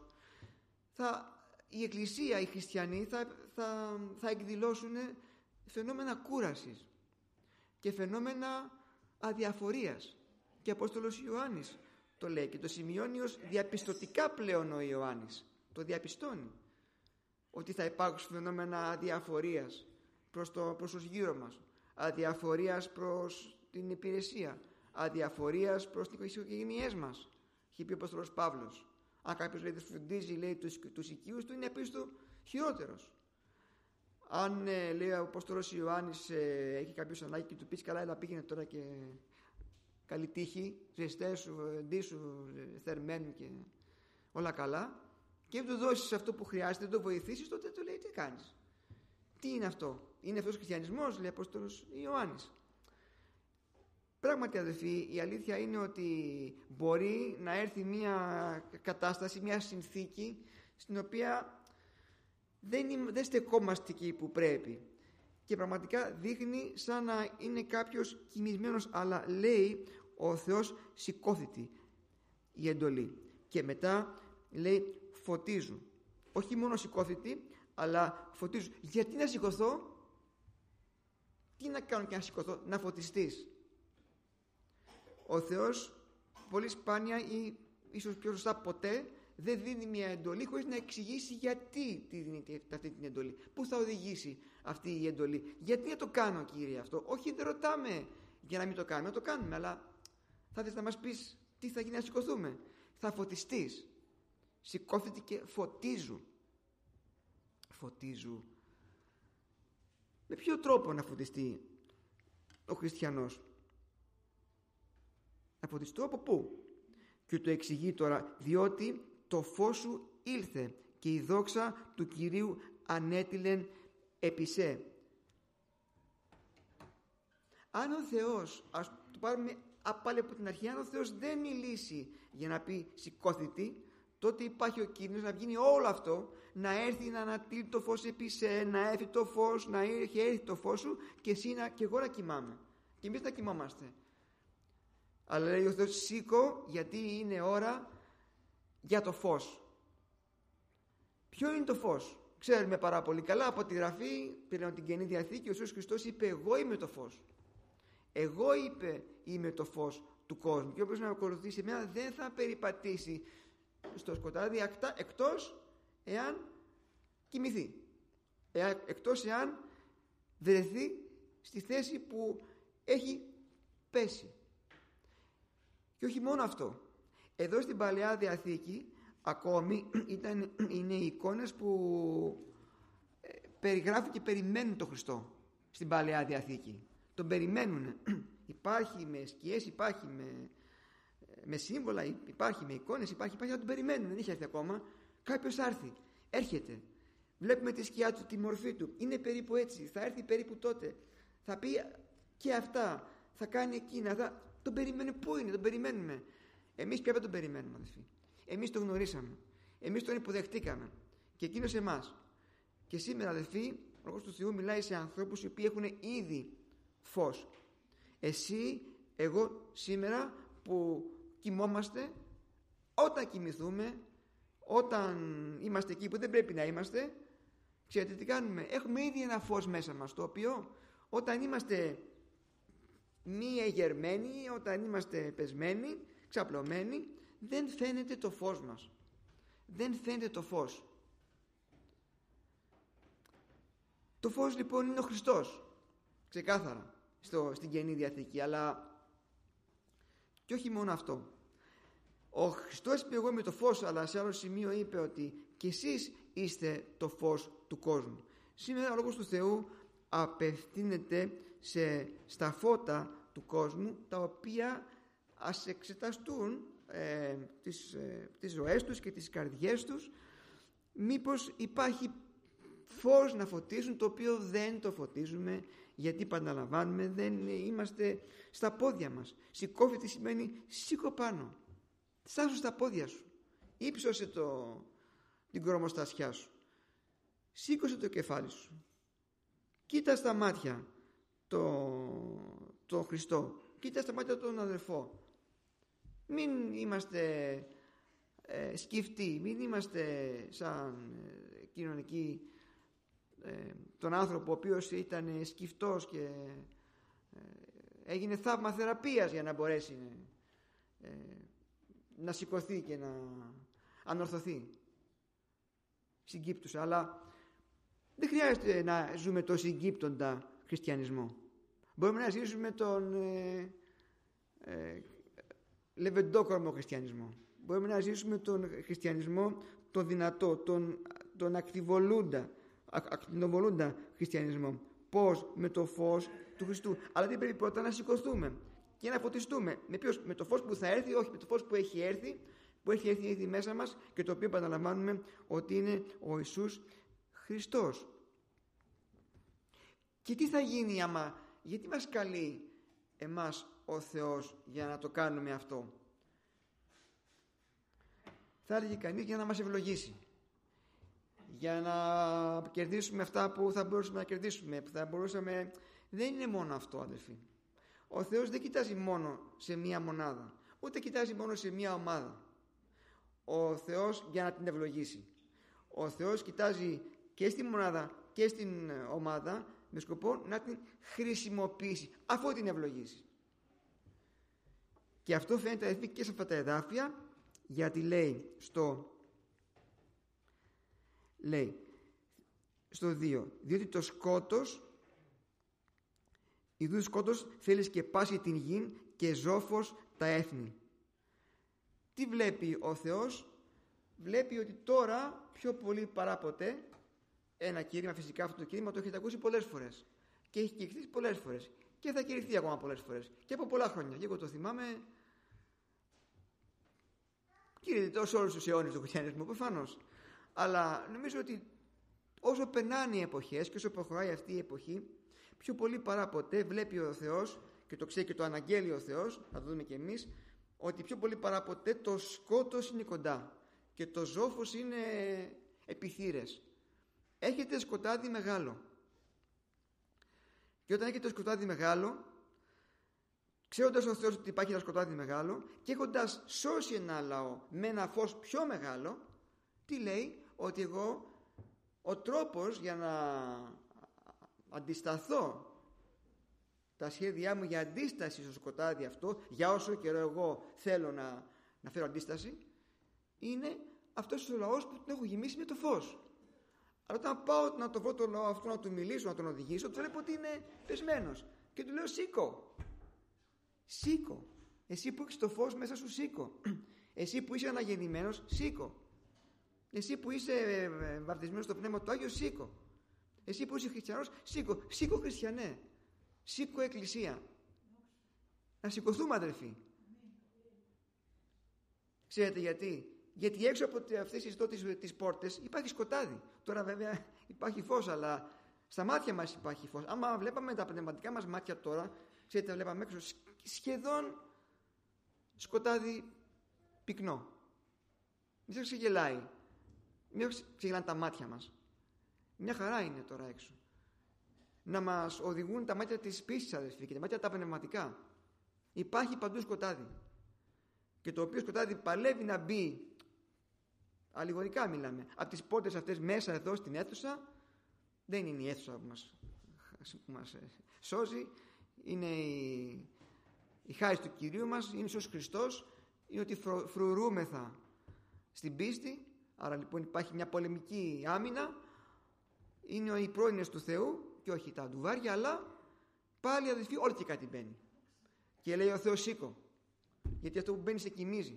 η Εκκλησία, οι χριστιανοί θα εκδηλώσουν φαινόμενα κούρασης και φαινόμενα αδιαφορίας. Και ο Απόστολος Ιωάννης το λέει και το σημειώνει ως διαπιστωτικά πλέον ο Ιωάννης. Το διαπιστώνει ότι θα υπάρξουν φαινόμενα αδιαφορίας προς τους γύρω μας, αδιαφορίας προς την υπηρεσία, αδιαφορίας προς τις οικογένειές μας. Είχε πει ο Απόστολος Παύλος, αν κάποιος λέει, φροντίζει, λέει, τους οικείους του, είναι επίσης του χειρότερος. Αν λέει ο Απόστολος Ιωάννης έχει κάποιος ανάγκη και του πεις καλά, έλα πήγαινε τώρα και καλή τύχη, ζεστές σου, ντύσου, θερμαίνουν και όλα καλά, και δεν του δώσεις αυτό που χρειάζεται, δεν το βοηθήσεις, τότε του λέει τι κάνεις? Τι είναι αυτό? Είναι αυτός ο χριστιανισμός? Λέει ο Απόστολος Ιωάννης. Πράγματι, αδελφοί, η αλήθεια είναι ότι μπορεί να έρθει μια κατάσταση, μια συνθήκη στην οποία δεν στεκόμαστε εκεί που πρέπει και πραγματικά δείχνει σαν να είναι κάποιος κοιμισμένος, αλλά λέει ο Θεός σηκώθητη η εντολή και μετά λέει φωτίζουν. Όχι μόνο σηκώθητη, αλλά φωτίζουν. Γιατί να σηκωθώ? Τι να κάνω και να σηκωθώ? Να φωτιστείς. Ο Θεός πολύ σπάνια ή ίσως πιο σωστά ποτέ δεν δίνει μια εντολή χωρίς να εξηγήσει γιατί τη δίνει αυτή την εντολή. Πού θα οδηγήσει αυτή η εντολή? Γιατί να το κάνω, Κύριε, αυτό? Όχι, δεν ρωτάμε για να μην το κάνουμε, να το κάνουμε, αλλά θα θες να μας πεις τι θα γίνει να σηκωθούμε? Θα φωτιστείς. Σηκώθητε και φωτίζουν. Φωτίζουν. Με ποιο τρόπο να φωτιστεί ο χριστιανός? Να φωτιστώ από πού? Και το εξηγεί τώρα, διότι το φως σου ήλθε και η δόξα του Κυρίου ανέτειλεν επί σε. Αν ο Θεός, ας το πάρουμε πάλι από την αρχή, αν ο Θεός δεν μιλήσει για να πει σηκώθητη, τότε υπάρχει ο κίνδυνος να γίνει όλο αυτό, να έρθει να ανατείλει το φως επί σε, να έρθει το φως, να έχει έρθει το φως σου και εσύ και εγώ να κοιμάμαι. Και εμείς να κοιμόμαστε. Αλλά λέει ο Θεός σήκω, γιατί είναι ώρα για το φως. Ποιο είναι το φως? Ξέρουμε πάρα πολύ καλά από τη Γραφή, πήραμε την Καινή Διαθήκη, ο Ιησούς Χριστός είπε εγώ είμαι το φως. Εγώ είμαι το φως του κόσμου και όποιος να ακολουθήσει εμένα δεν θα περιπατήσει στο σκοτάδι εκτός εάν κοιμηθεί, εκτός εάν βρεθεί στη θέση που έχει πέσει. Και όχι μόνο αυτό, εδώ στην Παλαιά Διαθήκη ακόμη είναι οι εικόνες που περιγράφουν και περιμένουν τον Χριστό στην Παλαιά Διαθήκη. Τον περιμένουν. Υπάρχει με σκιές, υπάρχει με σύμβολα, υπάρχει με εικόνες, υπάρχει, αλλά τον περιμένουν. Δεν έχει έρθει ακόμα. Κάποιος θα έρθει. Έρχεται. Βλέπουμε τη σκιά του, τη μορφή του. Είναι περίπου έτσι. Θα έρθει περίπου τότε. Θα πει και αυτά. Θα κάνει εκείνα. Τον περιμένουμε. Πού είναι? Τον περιμένουμε. Εμείς πια δεν τον περιμένουμε, αδελφοί. Εμείς τον γνωρίσαμε. Εμείς τον υποδεχτήκαμε. Και εκείνος εμάς. Και σήμερα, αδελφοί, ο Λόγος του Θεού μιλάει σε ανθρώπους οι οποίοι έχουν ήδη φως. Εσύ, εγώ σήμερα που κοιμόμαστε, όταν κοιμηθούμε, όταν είμαστε εκεί που δεν πρέπει να είμαστε, ξέρετε τι κάνουμε? Έχουμε ήδη ένα φως μέσα μας, το οποίο όταν είμαστε μη εγερμένοι, όταν είμαστε πεσμένοι, ξαπλωμένοι, δεν φαίνεται το φως μας. Δεν φαίνεται το φως. Το φως λοιπόν είναι ο Χριστός, ξεκάθαρα, στην Καινή Διαθήκη, αλλά και όχι μόνο αυτό. Ο Χριστός είπε εγώ είμαι το φως, αλλά σε άλλο σημείο είπε ότι και εσείς είστε το φως του κόσμου. Σήμερα ο Λόγος του Θεού απευθύνεται στα φώτα του κόσμου, τα οποία ας εξεταστούν τις ζωές τους και τις καρδιές τους, μήπως υπάρχει φως να φωτίσουν, το οποίο δεν το φωτίζουμε, γιατί επαναλαμβάνουμε, δεν είμαστε στα πόδια μας. Σηκώφη σημαίνει σήκω πάνω, στάσου στα πόδια σου, ύψωσε την κορμοστασιά σου, σήκωσε το κεφάλι σου, κοίτα στα μάτια τον Χριστό, κοίτα στα μάτια τον αδερφό. Μην είμαστε σκυφτοί, μην είμαστε σαν κοινωνικοί, τον άνθρωπο ο οποίος ήταν σκυφτός και έγινε θαύμα θεραπείας για να μπορέσει να σηκωθεί και να ανορθωθεί. Συγκύπτουσα, αλλά δεν χρειάζεται να ζούμε το συγκύπτοντα χριστιανισμό. Μπορούμε να ζήσουμε τον λεβεντόκορμο χριστιανισμό. Μπορούμε να ζήσουμε τον χριστιανισμό τον δυνατό, τον ακτινοβολούντα χριστιανισμό. Πώς? Με το φως του Χριστού. Αλλά δεν πρέπει πρώτα να σηκωθούμε και να φωτιστούμε. Με ποιος? Με το φως που θα έρθει? Όχι, με το φως που έχει έρθει, που έχει έρθει ήδη μέσα μας και το οποίο επαναλαμβάνουμε ότι είναι ο Ιησούς Χριστός. Και τι θα γίνει γιατί μας καλεί εμάς ο Θεός για να το κάνουμε αυτό? Θα έλεγε κανείς για να μας ευλογήσει, για να κερδίσουμε αυτά που θα μπορούσαμε να κερδίσουμε, που θα μπορούσαμε. Δεν είναι μόνο αυτό, αδελφοί. Ο Θεός δεν κοιτάζει μόνο σε μία μονάδα, ούτε κοιτάζει μόνο σε μία ομάδα. Ο Θεός για να την ευλογήσει. Ο Θεός κοιτάζει και στη μονάδα και στην ομάδα με σκοπό να την χρησιμοποιήσει, αφού την ευλογήσει. Και αυτό φαίνεται και σε αυτά τα εδάφια, γιατί λέει στο 2, διότι το σκότος, ιδού σκότος θέλεις και πάσει την γην και ζόφος τα έθνη. Τι βλέπει ο Θεός? Βλέπει ότι τώρα πιο πολύ παρά ποτέ ένα κήρυγμα, φυσικά αυτό το κήρυγμα το έχετε ακούσει πολλές φορές και έχει κηρυχθεί πολλές φορές και θα κηρυχθεί ακόμα πολλές φορές και από πολλά χρόνια, και εγώ το θυμάμαι. Κήρυτε τόσο όλους τους αιώνες του χριστιανισμού, προφανώς. Αλλά νομίζω ότι όσο περνάνε οι εποχές και όσο προχωράει αυτή η εποχή, πιο πολύ παρά ποτέ βλέπει ο Θεός, και το ξέρει και το αναγγέλει ο Θεός, να το δούμε και εμείς, ότι πιο πολύ παρά ποτέ το σκότος είναι κοντά και το ζόφος είναι επιθύρες. Έχετε σκοτάδι μεγάλο. Και όταν έχετε σκοτάδι μεγάλο, ξέροντας ο Θεός ότι υπάρχει ένα σκοτάδι μεγάλο και έχοντας σώσει ένα λαό με ένα φως πιο μεγάλο, τι λέει? Ότι εγώ ο τρόπος για να αντισταθώ, τα σχέδιά μου για αντίσταση στο σκοτάδι αυτό, για όσο καιρό εγώ θέλω να φέρω αντίσταση, είναι αυτός ο λαός που τον έχω γεμίσει με το φως. Αλλά όταν πάω να το βρω το λαό αυτό, να του μιλήσω, να τον οδηγήσω, το βλέπω ότι είναι πεσμένος και του λέω σήκω. Σήκω. Εσύ που έχεις το φως μέσα σου, σήκω. Εσύ που είσαι αναγεννημένος, σήκω. Εσύ που είσαι βαπτισμένος στο Πνεύμα του Άγιο, σήκω. Εσύ που είσαι χριστιανός, σήκω. Σήκω, χριστιανέ. Σήκω, εκκλησία. Να σηκωθούμε, αδελφοί. Ξέρετε γιατί? Γιατί έξω από αυτές τις πόρτες υπάρχει σκοτάδι. Τώρα βέβαια υπάρχει φως, αλλά στα μάτια μας υπάρχει φως. Άμα βλέπαμε τα πνευματικά μας μάτια τώρα, ξέρετε, βλέπαμε έξω σχεδόν σκοτάδι πυκνό. Μην σας ξεγελάει. Μην ξεγελάνε τα μάτια μας. Μια χαρά είναι τώρα έξω. Να μας οδηγούν τα μάτια της πίστης, αδελφοί, και τα μάτια τα πνευματικά. Υπάρχει παντού σκοτάδι. Και το οποίο σκοτάδι παλεύει να μπει, αλληγορικά μιλάμε, από τις πόρτες αυτές μέσα εδώ στην αίθουσα. Δεν είναι η αίθουσα που μας σώζει, είναι η χάρις του Κυρίου μας, είναι ο Ιησούς Χριστός, είναι ότι φρουρούμεθα στην πίστη. Άρα λοιπόν υπάρχει μια πολεμική άμυνα, είναι οι πρόνοιες του Θεού και όχι τα ντουβάρια, αλλά πάλι, αδελφοί, όλο και κάτι μπαίνει και λέει ο Θεός σήκω, γιατί αυτό που μπαίνει σε κοιμίζει,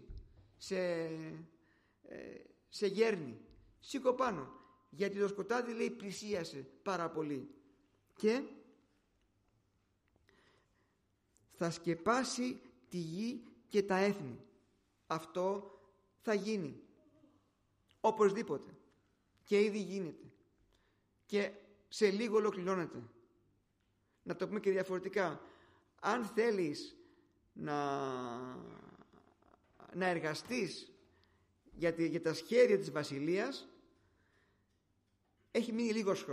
σε γέρνει. Σήκω πάνω, γιατί το σκοτάδι, λέει, πλησίασε πάρα πολύ. Και θα σκεπάσει τη γη και τα έθνη. Αυτό θα γίνει οπωσδήποτε και ήδη γίνεται και σε λίγο ολοκληρώνεται. Να το πούμε και διαφορετικά, αν θέλεις να εργαστείς για τα σχέδια της βασιλείας, έχει μείνει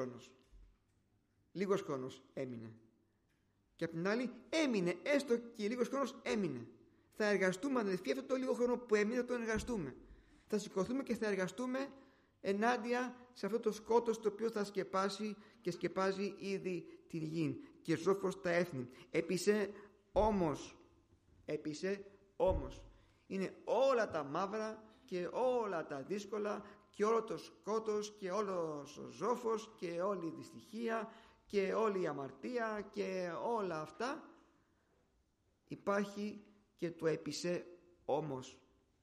λίγος χρόνος έμεινε, και απ' την άλλη έμεινε, έστω και λίγος χρόνος έμεινε. Θα εργαστούμε, αδελφοί, αυτό το λίγο χρόνο που έμεινε θα τον εργαστούμε. Θα σηκωθούμε και θα εργαστούμε ενάντια σε αυτό το σκότος το οποίο θα σκεπάσει και σκεπάζει ήδη τη γη και ζόφος τα έθνη. Έπεισε όμως είναι όλα τα μαύρα και όλα τα δύσκολα και όλο το σκότος και όλος ο ζόφος και όλη η δυστυχία και όλη η αμαρτία και όλα αυτά. Υπάρχει και το έπεισε όμως.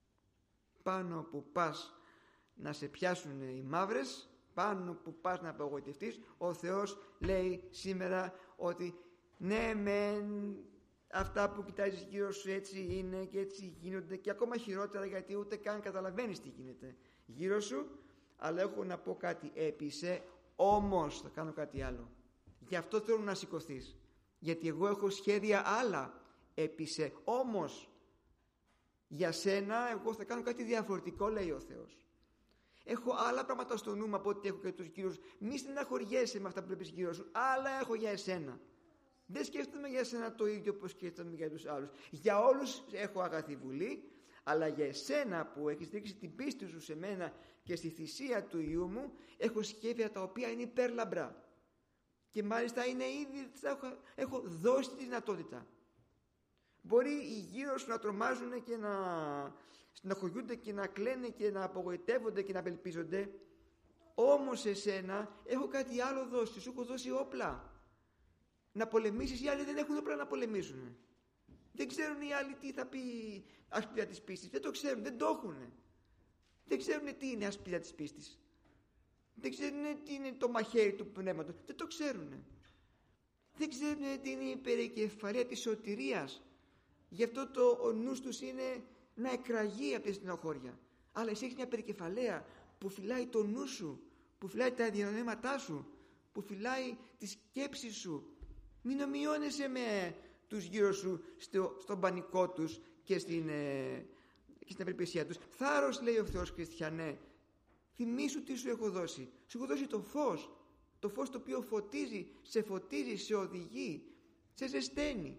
Πάνω που πας να σε πιάσουν οι μαύρες, πάνω που πας να απογοητευτείς, ο Θεός λέει σήμερα ότι ναι μεν αυτά που κοιτάζεις γύρω σου έτσι είναι και έτσι γίνονται, και ακόμα χειρότερα γιατί ούτε καν καταλαβαίνεις τι γίνεται γύρω σου, αλλά έχω να πω κάτι, έπεισε όμως θα κάνω κάτι άλλο. Γι' αυτό θέλω να σηκωθείς, γιατί εγώ έχω σχέδια άλλα. Έπεισε όμως για σένα, εγώ θα κάνω κάτι διαφορετικό, λέει ο Θεός. Έχω άλλα πράγματα στο νου μου από ό,τι έχω και τους γύρω σου. Μη στεναχωριέσαι με αυτά που βλέπεις γύρω σου. Άλλα έχω για εσένα. Δεν σκέφτομαι για εσένα το ίδιο που σκέφτομαι για τους άλλους. Για όλους έχω αγαθή βουλή, αλλά για εσένα που έχεις δείξει την πίστη σου σε μένα και στη θυσία του Υιού μου, έχω σχέδια τα οποία είναι υπέρλαμπρα. Και μάλιστα είναι ήδη, έχω δώσει τη δυνατότητα. Μπορεί οι γύρω σου να τρομάζουν και να στεναχωριούνται και να κλαίνε και να απογοητεύονται και να απελπίζονται, όμως εσένα έχω κάτι άλλο δώσει, σου έχω δώσει όπλα να πολεμήσεις. Οι άλλοι δεν έχουν όπλα να πολεμήσουν. Δεν ξέρουν οι άλλοι τι θα πει ασπίδα της πίστης, δεν το ξέρουν, δεν το έχουν. Δεν ξέρουν τι είναι ασπίδα της πίστης, δεν ξέρουν τι είναι το μαχαίρι του πνεύματος, δεν το ξέρουν. Δεν ξέρουν τι είναι η περικεφαλαία της σωτηρίας. Γι' αυτό ο νους τους είναι να εκραγεί από τη στενοχώρια. Αλλά εσύ έχεις μια περικεφαλαία που φυλάει το νου σου, που φυλάει τα διανοήματά σου, που φυλάει τη σκέψη σου. Μην ομοιώνεσαι με τους γύρω σου στον πανικό τους και στην απελπισία τους. Θάρρος, λέει ο Θεός, χριστιανέ. Θυμήσου τι σου έχω δώσει. Σου έχω δώσει το φως. Το φως το οποίο φωτίζει, σε οδηγεί, σε ζεσταίνει.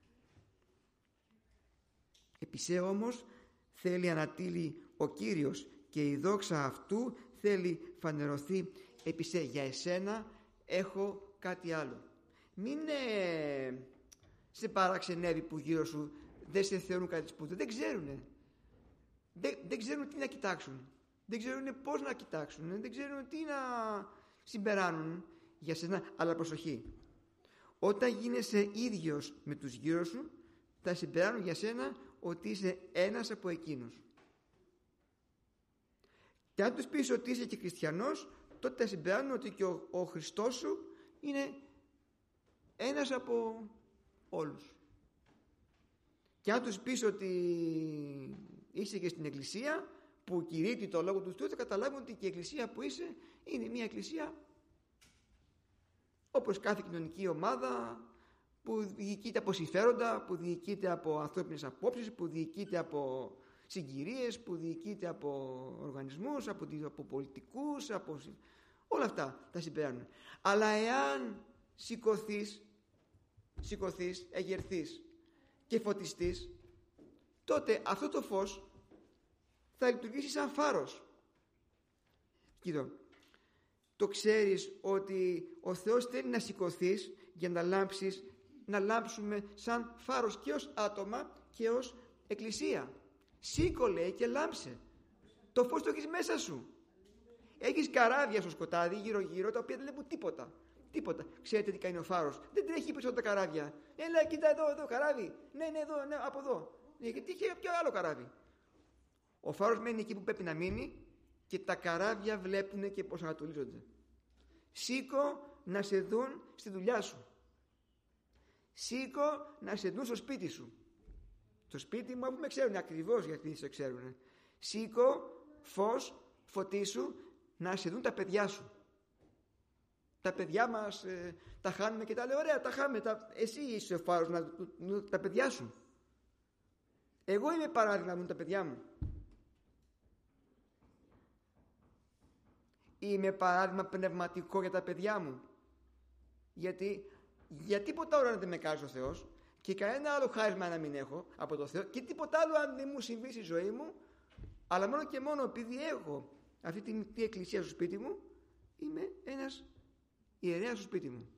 Επισέ όμως θέλει ανατείλει ο Κύριος και η δόξα αυτού θέλει φανερωθεί. Επισέ, για εσένα έχω κάτι άλλο. Μην σε παραξενεύει που γύρω σου δεν σε θεωρούν κάτι σπουδαίο. Δεν ξέρουνε. Δεν ξέρουν τι να κοιτάξουν. Δεν ξέρουν πώς να κοιτάξουν. Δεν ξέρουν τι να συμπεράνουν για σένα. Αλλά προσοχή. Όταν γίνεσαι ίδιος με τους γύρω σου, θα συμπεράνουν για σένα ότι είσαι ένας από εκείνους. Και αν τους πεις ότι είσαι και χριστιανός, τότε θα συμπεράνουν ότι και ο Χριστός σου είναι ένας από όλους. Και αν τους πεις ότι είσαι και στην εκκλησία που κηρύττει το λόγο του Θεού, θα καταλάβουν ότι και η εκκλησία που είσαι είναι μια εκκλησία όπως κάθε κοινωνική ομάδα, που διοικείται από συμφέροντα, που διοικείται από ανθρώπινες απόψεις, που διοικείται από συγκυρίες, που διοικείται από οργανισμούς, από πολιτικούς, όλα αυτά τα συμπεράνουν. Αλλά εάν σηκωθείς, εγερθείς και φωτιστείς, τότε αυτό το φως θα λειτουργήσει σαν φάρος. Κοίτα, το ξέρεις ότι ο Θεός θέλει να σηκωθείς για να λάμψεις, να λάμψουμε σαν φάρος και ως άτομα και ως εκκλησία. Σήκω, λέει, και λάμψε. Το φως το έχεις μέσα σου. Έχεις καράβια στο σκοτάδι γύρω-γύρω, τα οποία δεν βλέπουν τίποτα. Ξέρετε τι κάνει ο φάρος? Δεν τρέχει πίσω τα καράβια. Έλα, κοίτα εδώ καράβι. Ναι, εδώ, ναι, από εδώ. Γιατί είχε πιο άλλο καράβι. Ο φάρος μένει εκεί που πρέπει να μείνει και τα καράβια βλέπουν και πώς ανατολίζονται. Σήκω να σε δουν στη δουλειά σου. Σήκω να σε δουν στο σπίτι σου. Το σπίτι μου, αφού με ξέρουν ακριβώς γιατί σε ξέρουν. Σήκω, φως, φωτίσου, να σε δουν τα παιδιά σου. Τα παιδιά μας τα χάνουμε και τα λέει ωραία, τα χάμε. Εσύ είσαι ο φάρος να δουν τα παιδιά σου. Εγώ είμαι παράδειγμα να δουν τα παιδιά μου. Είμαι παράδειγμα πνευματικό για τα παιδιά μου. Γιατί για τίποτα άλλο δεν με κάνει ο Θεός και κανένα άλλο χάρισμα να μην έχω από το Θεό και τίποτα άλλο αν δεν μου συμβεί στη ζωή μου, αλλά μόνο και μόνο επειδή έχω αυτή την εκκλησία στο σπίτι μου, είμαι ένας ιερέας στο σπίτι μου.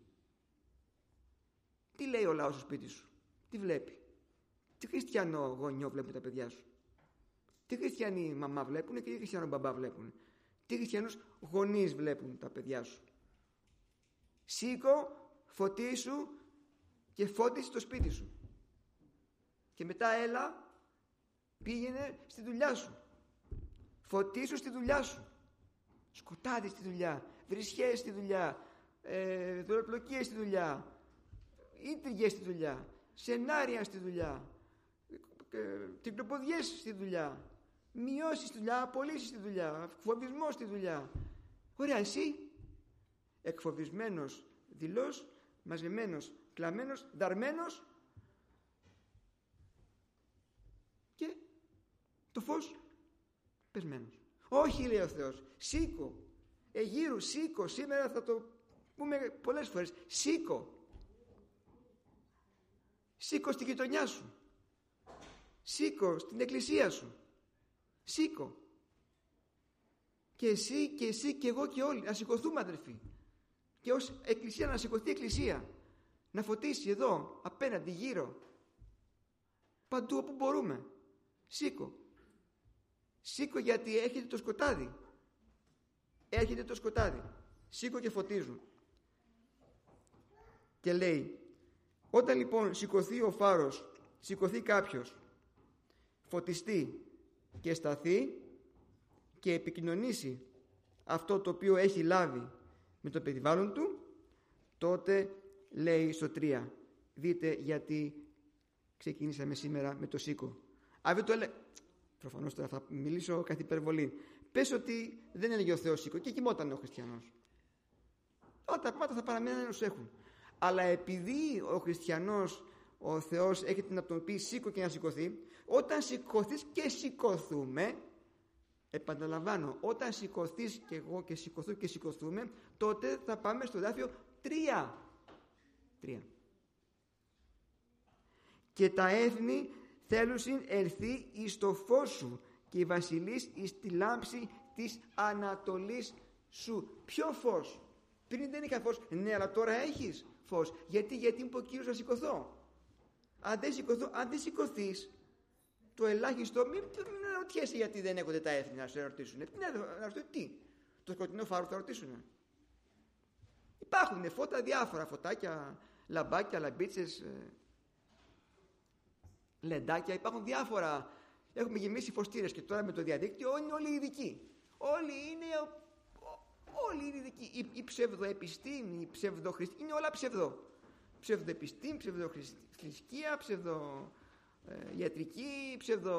Τι λέει ο λαός στο σπίτι σου? Τι βλέπει? Τι χριστιανό γονιό βλέπουν τα παιδιά σου? Τι χριστιανή μαμά βλέπουν και τι χριστιανό μπαμπά βλέπουν? Τι χριστιανούς γονείς βλέπουν τα παιδιά σου? Σήκω, φωτίσου και φώτισε το σπίτι σου. Και μετά έλα, πήγαινε στη δουλειά σου. Φωτίσου στη δουλειά σου. Σκοτάδι στη δουλειά, βρισιές στη δουλειά, δωροπλοκίες στη δουλειά, ίντριγες στη δουλειά, σενάρια στη δουλειά, τρικλοποδιές στη δουλειά, μειώσεις στη δουλειά, απολύσεις στη δουλειά, φοβισμός στη δουλειά. Ωραία, εσύ εκφοβισμένος, δειλός, μαζεμένος, κλαμμένος, δαρμένος και το φως πεσμένος. Όχι, λέει ο Θεός, σήκω, εγείρου, σήκω. Σήμερα θα το πούμε πολλές φορές. Σήκω. Σήκω στη γειτονιά σου. Σήκω στην εκκλησία σου. Σήκω. Και εσύ και εγώ και όλοι. Να σηκωθούμε, αδερφοί. Και ως εκκλησία να σηκωθεί η εκκλησία. Να φωτίσει εδώ, απέναντι, γύρω. Παντού όπου μπορούμε. Σήκω. Σήκω γιατί έχετε το σκοτάδι. Έχετε το σκοτάδι. Σήκω και φωτίζουν. Και λέει, όταν λοιπόν σηκωθεί ο φάρος, σηκωθεί κάποιος, φωτιστεί και σταθεί και επικοινωνήσει αυτό το οποίο έχει λάβει με το περιβάλλον του, τότε λέει στο 3. Δείτε γιατί ξεκινήσαμε σήμερα με το σήκω. Αυτό το έλεγε. Προφανώς τώρα θα μιλήσω καθ' υπερβολή. Πες ότι δεν έλεγε ο Θεός σήκω και κοιμόταν ο χριστιανός. Όλα τα πράγματα θα παραμένουν ως έχουν. Αλλά επειδή ο χριστιανός, ο Θεός έχετε να τον πει σήκω και να σηκωθεί, όταν σηκωθείς και σηκωθούμε, επαναλαμβάνω, όταν σηκωθείς και εγώ και σηκωθώ και σηκωθούμε, τότε θα πάμε στο εδάφιο 3. Και τα έθνη θέλουσιν ελθεί εις το φως σου και οι βασιλείς εις τη λάμψη της ανατολής σου. Ποιο φως? Πριν δεν είχα φως. Ναι, αλλά τώρα έχεις φως. Γιατί είπε ο Κύριος να σηκωθώ. Αν δεν σηκωθείς, το ελάχιστο, μην ρωτιέσαι γιατί δεν έχονται τα έθνη να σε ρωτήσουν. Να ρωτήσουν τι? Το σκοτεινό φάρο θα ρωτήσουν. Υπάρχουν φώτα, διάφορα φωτάκια, λαμπάκια, λαμπίτσες, λεντάκια, υπάρχουν διάφορα. Έχουμε γεμίσει φωστήρες και τώρα με το διαδίκτυο είναι όλοι ειδικοί. Όλοι είναι ειδικοί. Η ψευδοεπιστήμη, η ψευδοχρηστική, είναι όλα ψευδό. Ψευδοεπιστήμη, ψευδοθρησκεία, ψευδοιατρική,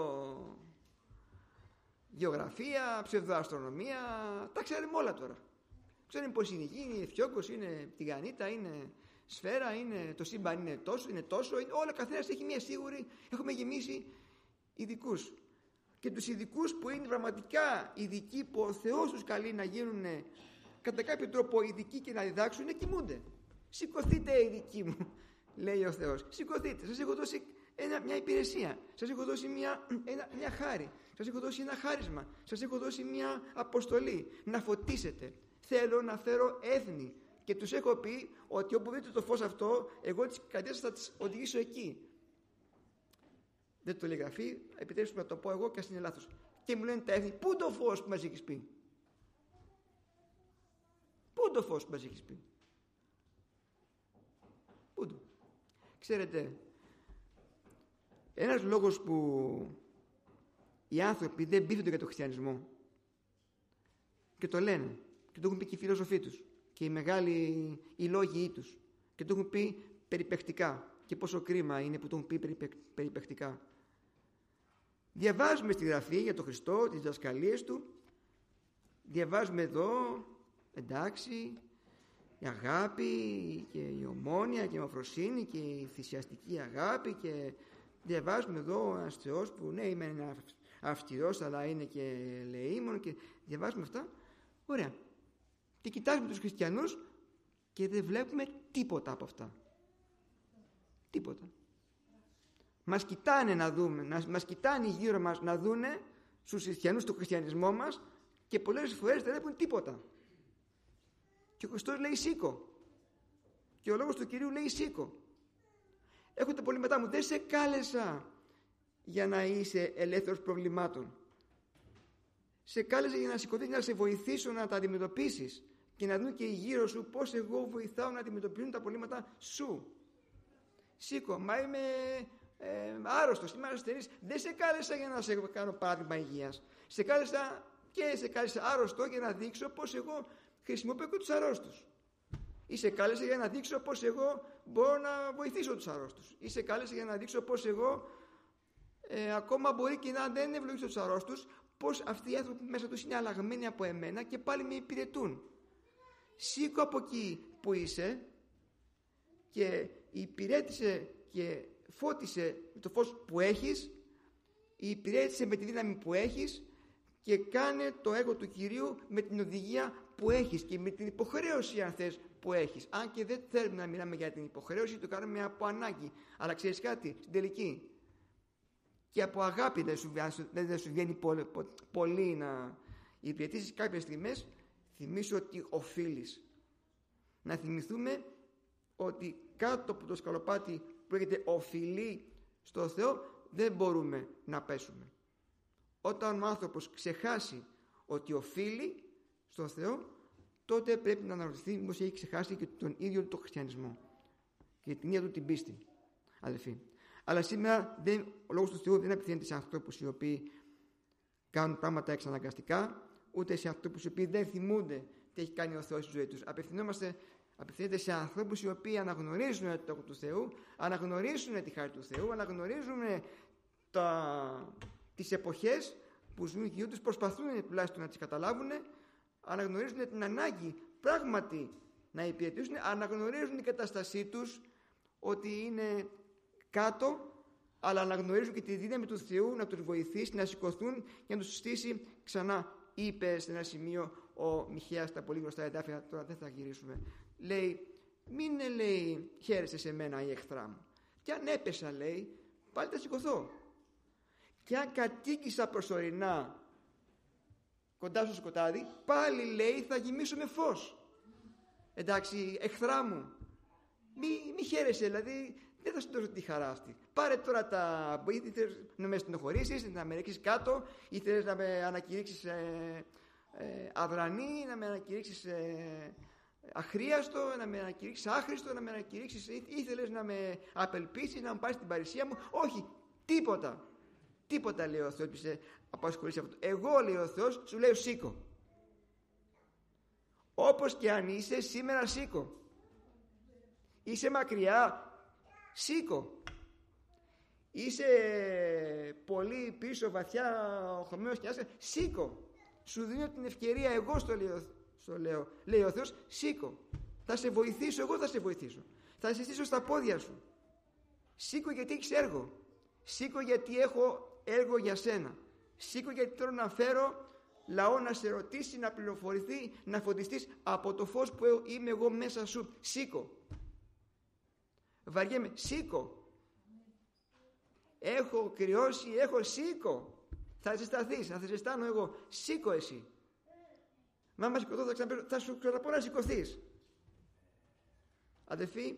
ψευδογεωγραφία, ψευδοαστρονομία. Τα ξέρουμε όλα τώρα. Ξέρουμε πως είναι η γη, είναι Αιθιόγκος, είναι τηγανίτα, είναι σφαίρα, είναι το σύμπαν, είναι τόσο. Όλα καθένας έχει μία σίγουρη. Έχουμε γεμίσει ειδικούς. Και τους ειδικούς που είναι πραγματικά ειδικοί, που ο Θεός τους καλεί να γίνουν κατά κάποιο τρόπο ειδικοί και να διδάξουν, κοιμούνται. Σηκωθείτε, ειδικοί μου, λέει ο Θεός. Σηκωθείτε. Σας έχω δώσει μια υπηρεσία. Σας έχω δώσει μια χάρη. Σας έχω δώσει ένα χάρισμα. Σας έχω δώσει μια αποστολή. Να φωτίσετε. Θέλω να φέρω έθνη. Και τους έχω πει ότι όπου δείτε το φως αυτό, εγώ τις καρδιές θα τις οδηγήσω εκεί. Δεν το λέει γραφή, επιτρέψτε να το πω εγώ και ας είναι λάθος. Και μου λένε τα έθνη, πού το φως που μας έχεις πει? Πού το φως που μας έχεις πει? Πού το? Ξέρετε, ένας λόγος που οι άνθρωποι δεν πείθονται για τον χριστιανισμό και το λένε και το έχουν πει και οι φιλόσοφοι τους και οι μεγάλοι οι λόγοι τους και το έχουν πει περιπαικτικά, και πόσο κρίμα είναι που τον πει περιπεκτικά. Διαβάζουμε στη Γραφή για τον Χριστό, τις διδασκαλίες του. Διαβάζουμε εδώ, εντάξει, η αγάπη και η ομόνοια και η ομοφροσύνη και η θυσιαστική αγάπη, και διαβάζουμε εδώ ένας Θεός που ναι, είναι αυστηρός αλλά είναι και ελεήμων, και διαβάζουμε αυτά. Ωραία. Και κοιτάζουμε τους χριστιανούς και δεν βλέπουμε τίποτα από αυτά. Τίποτα. Μας κοιτάνε να δούμε, μας κοιτάνε γύρω μας να δούνε στους χριστιανούς το χριστιανισμό μας, και πολλές φορές δεν βλέπουν τίποτα. Και ο Χριστός λέει σήκω. Και ο λόγος του Κυρίου λέει σήκω. Έχετε πολύ μετά μου, δεν σε κάλεσα για να είσαι ελεύθερος προβλημάτων. Σε κάλεσα για να σηκωθείς, να σε βοηθήσω να τα αντιμετωπίσεις και να δουν και γύρω σου πώς εγώ βοηθάω να αντιμετωπίσουν τα προβλήματα σου. Σήκω, μα είμαι άρρωστος, είμαι ασθενής. Δεν σε κάλεσα για να σε κάνω παράδειγμα υγείας. Σε κάλεσα άρρωστο για να δείξω πώς εγώ χρησιμοποιώ και τους αρρώστους. Ή σε κάλεσε για να δείξω πώς εγώ μπορώ να βοηθήσω τους αρρώστους. Ή σε κάλεσε για να δείξω πώς εγώ ακόμα μπορεί και να δεν ευλογήσω τους αρρώστους, πώς αυτοί οι άνθρωποι μέσα τους είναι αλλαγμένοι από εμένα και πάλι με υπηρετούν. Σήκω από εκεί που είσαι και υπηρέτησε και φώτισε με το φως που έχεις, υπηρέτησε με τη δύναμη που έχεις, και κάνε το έργο του Κυρίου με την οδηγία που έχεις και με την υποχρέωση, αν θες, που έχεις. Αν και δεν θέλουμε να μιλάμε για την υποχρέωση, το κάνουμε από ανάγκη. Αλλά ξέρεις κάτι, στην τελική, και από αγάπη δεν σου βγαίνει πολύ να υπηρετήσεις κάποιες στιγμές, θυμίσου ότι οφείλεις. Να θυμηθούμε ότι κάτω από το σκαλοπάτι που έχετε οφειλεί στο Θεό, δεν μπορούμε να πέσουμε. Όταν ο άνθρωπος ξεχάσει ότι οφείλει στον Θεό, τότε πρέπει να αναρωτηθεί μήπως έχει ξεχάσει και τον ίδιο τον χριστιανισμό και την ίδια του την πίστη, αδελφοί. Αλλά σήμερα ο λόγος του Θεού δεν απευθύνεται σε ανθρώπους οι οποίοι κάνουν πράγματα εξαναγκαστικά, ούτε σε ανθρώπους οι οποίοι δεν θυμούνται τι έχει κάνει ο Θεός στη ζωή τους. Απευθύνεται σε ανθρώπους οι οποίοι αναγνωρίζουν το έργο του Θεού, αναγνωρίζουν τη χάρη του Θεού, αναγνωρίζουν τις εποχές που ζουν γύρω τους, προσπαθούν τουλάχιστον να τις καταλάβουν, αναγνωρίζουν την ανάγκη πράγματι να υπηρετήσουν, αναγνωρίζουν την κατάστασή τους ότι είναι κάτω, αλλά αναγνωρίζουν και τη δύναμη του Θεού να τους βοηθήσει να σηκωθούν και να τους στήσει ξανά. Είπε σε ένα σημείο ο Μιχαίας στα πολύ γνωστά εδάφια, τώρα δεν θα γυρίσουμε, λέει, μην λέει χαίρεσαι σε μένα η εχθρά μου, και αν έπεσα, λέει, πάλι θα σηκωθώ, και αν κατοίκησα προσωρινά κοντά στο σκοτάδι, πάλι, λέει, θα γεμίσω με φως. Εντάξει, εχθρά μου, μη χαίρεσαι, δηλαδή δεν θα σου δώσω τη χαρά αυτή. Πάρε τώρα ήθελες να με στενοχωρήσεις, να με ρίξεις κάτω, ήθελες να με ανακηρύξεις αδρανή, να με ανακηρύξεις αχρίαστο, να με ανακηρύξεις άχρηστο, να με ανακηρύξεις, ήθελες να με απελπίσεις, να μου πάρεις την παρησία μου. Όχι, τίποτα. Τίποτα, λέει ο Θεός, που σε απασχολήσει αυτό. Εγώ, λέει ο Θεός, σου λέω σήκω. Όπως και αν είσαι σήμερα, σήκω. Είσαι μακριά, σήκω. Είσαι πολύ πίσω, βαθιά, χωμένος και άσχα, σήκω. Σου δίνω την ευκαιρία, εγώ στο λέω, λέει ο Θεός, σήκω. Θα σε βοηθήσω, εγώ θα σε βοηθήσω. Θα σε στήσω στα πόδια σου. Σήκω γιατί έχεις έργο. Σήκω γιατί έχω έργο για σένα. Σήκω γιατί θέλω να φέρω λαό να σε ρωτήσει, να πληροφορηθεί, να φωτιστείς από το φως που είμαι εγώ μέσα σου. Σήκω. Βαριέμαι, σήκω. Έχω κρυώσει, σήκω. Θα ζεσταθείς, θα ζεστάνω εγώ. Σήκω εσύ. Μα άμα σηκωθώ θα σου ξαναπώ να σηκωθείς. Αδελφοί,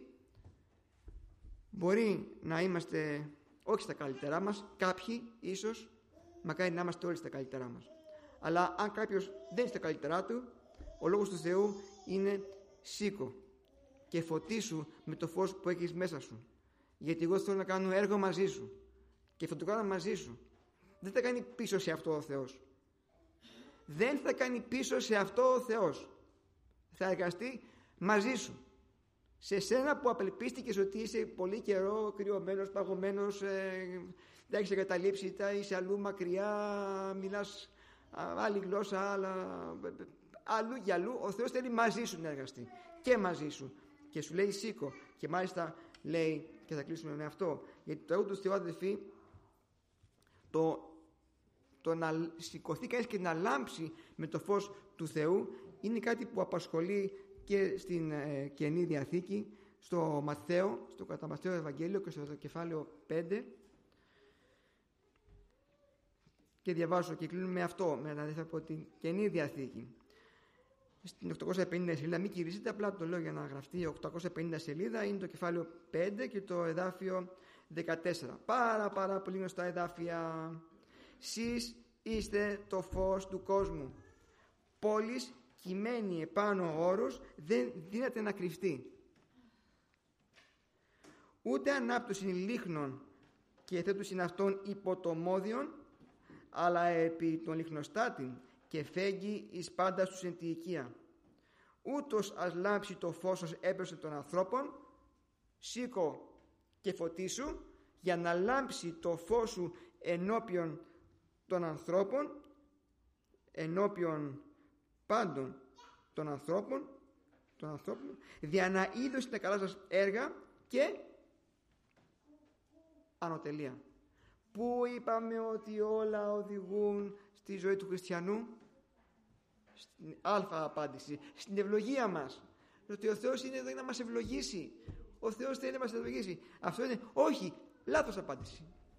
μπορεί να είμαστε όχι στα καλύτερά μας, κάποιοι ίσως, μακάρι να είμαστε όλοι στα καλύτερά μας. Αλλά αν κάποιος δεν είναι στα καλύτερά του, ο λόγος του Θεού είναι σήκω και φωτίσου με το φως που έχεις μέσα σου. Γιατί εγώ θέλω να κάνω έργο μαζί σου και θα το κάνω μαζί σου. Δεν θα κάνει πίσω σε αυτό ο Θεός. Δεν θα κάνει πίσω σε αυτό ο Θεός. Θα εργαστεί μαζί σου. Σε σένα που απελπίστηκες ότι είσαι πολύ καιρό κρυωμένος, παγωμένος, δεν έχεις εγκαταλείψει, είσαι αλλού μακριά, μιλάς άλλη γλώσσα, αλλού για αλλού, ο Θεός θέλει μαζί σου να εργαστεί και μαζί σου και σου λέει σήκω. Και μάλιστα λέει, και θα κλείσουμε με αυτό, γιατί το έργο του Θεού, αδελφοί, το να σηκωθεί κανείς και να λάμψει με το φως του Θεού είναι κάτι που απασχολεί και στην Καινή Διαθήκη, στο Ματθαίο, στο κατά Ματθαίο Ευαγγέλιο και στο κεφάλαιο 5. Και διαβάζω και κλείνουμε με αυτό, με ένα από την Καινή Διαθήκη. Στην 850 σελίδα, μην κηρύσετε, απλά το λέω για να γραφτεί. 850 σελίδα είναι το κεφάλαιο 5 και το εδάφιο 14. Πάρα πολύ γνωστά εδάφια. Σεις είστε το φως του κόσμου. Πόλης κειμένη επάνω όρος δεν δύναται να κρυφτεί. Ούτε ανάπτωση λίχνων και θέτουσιν αυτών υπό το μόδιον, αλλά επί των λιχνοστάτην και φέγγει εις πάντα στους εν τη οικία. Ούτως ας λάμψει το φως ως έμπροσθεν των ανθρώπων, σήκω και φωτίσου, για να λάμψει το φως σου ενώπιον των ανθρώπων, ενώπιον πάντων των ανθρώπων, δια να είδωσιν τα καλά σας έργα και ανωτελεία. Πού είπαμε ότι όλα οδηγούν στη ζωή του χριστιανού? Στην α απάντηση, στην ευλογία μας. Ότι ο Θεός είναι εδώ για να μας ευλογήσει. Ο Θεός θέλει να μας ευλογήσει. Αυτό είναι, όχι, λάθος απάντηση.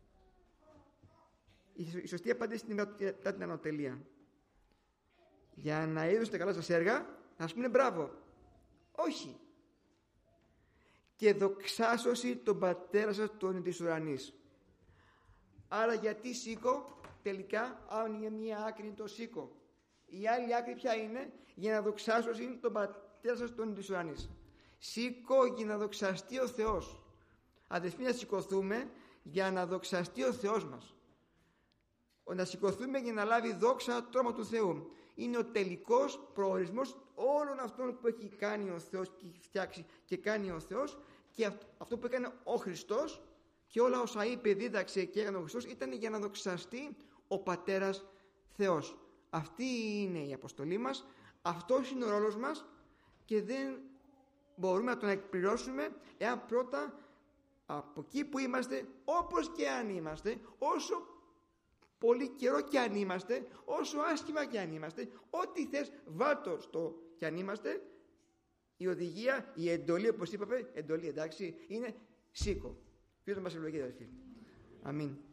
Η σωστή απάντηση είναι μετά την ανωτελεία. Για να είδωσετε καλά σας έργα, να σου πούνε μπράβο. Όχι. Και δοξάσωση τον Πατέρα σας τον της ουρανής. Άρα γιατί σήκω? Τελικά, αν είναι μία άκρη το σήκω. Η άλλη άκρη ποια είναι? Για να δοξάσωση τον Πατέρα σας τον της ουρανής. Σήκω για να δοξαστεί ο Θεός. Αδελφοί, να σηκωθούμε για να δοξαστεί ο Θεός μας. Να σηκωθούμε για να λάβει δόξα το όνομα του Θεού. Είναι ο τελικός προορισμός όλων αυτών που έχει κάνει ο Θεός και έχει φτιάξει και κάνει ο Θεός, και αυτό που έκανε ο Χριστός και όλα όσα είπε, δίδαξε και έκανε ο Χριστός ήταν για να δοξαστεί ο Πατέρας Θεός. Αυτή είναι η αποστολή μας, αυτός είναι ο ρόλος μας και δεν μπορούμε να τον εκπληρώσουμε εάν πρώτα από εκεί που είμαστε, όπως και αν είμαστε, όσο πολύ καιρό και αν είμαστε, όσο άσχημα και αν είμαστε, ό,τι θες βάλτο στο και αν είμαστε, η οδηγία, η εντολή, όπως είπαμε, εντολή, εντάξει, είναι σήκω. Ποιος να μας ευλογεί, αδελφοί. Αμήν.